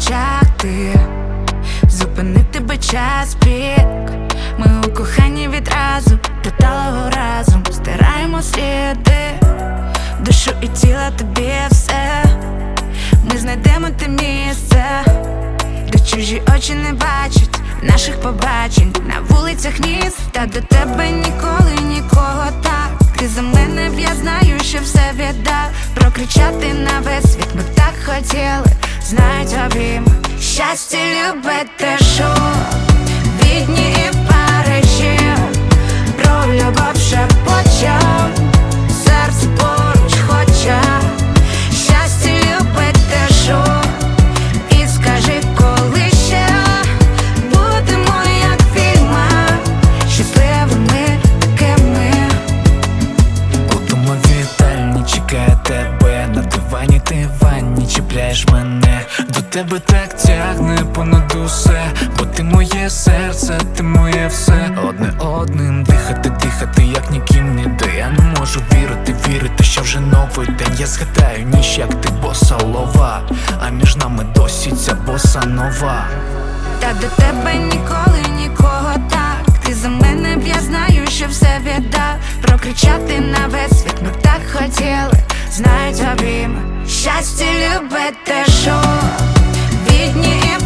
очах ти, зупинити би час пік. Ми у коханні відразу, деталого разом стираємо сліди, душу і тіло тобі все. Ми знайдемо те місце, де чужі очі не бачать наших побачень на вулицях міст. Та до тебе ніколи нікого так. Ти за мене б, я знаю, що все віддав. Прокричати на весь світ ми так хотіли, знають обійми. Щастя, любити шум, відні і в Парижі, про любов шепочем, серце поруч хоче. Щастя, любити шум, і скажи, коли ще будемо як в фільмах, щасливими такими. У домовій вітальні чекає тебе, на дивані ти в ванні чіпляєш мене. До тебе так тягне понад усе, бо ти моє серце, ти моє все. Одне одним дихати, дихати, як ніким ніде. Я не можу вірити, що вже новий день. Я згадаю ніч, як ти боса лова, а між нами досі ця боса нова. Та до тебе ніколи нікого так. Ти за мене б, я знаю, що все віддав. Прокричати на весь світ ми так хотіли, знають обійми. Щастя, любити шум, відні і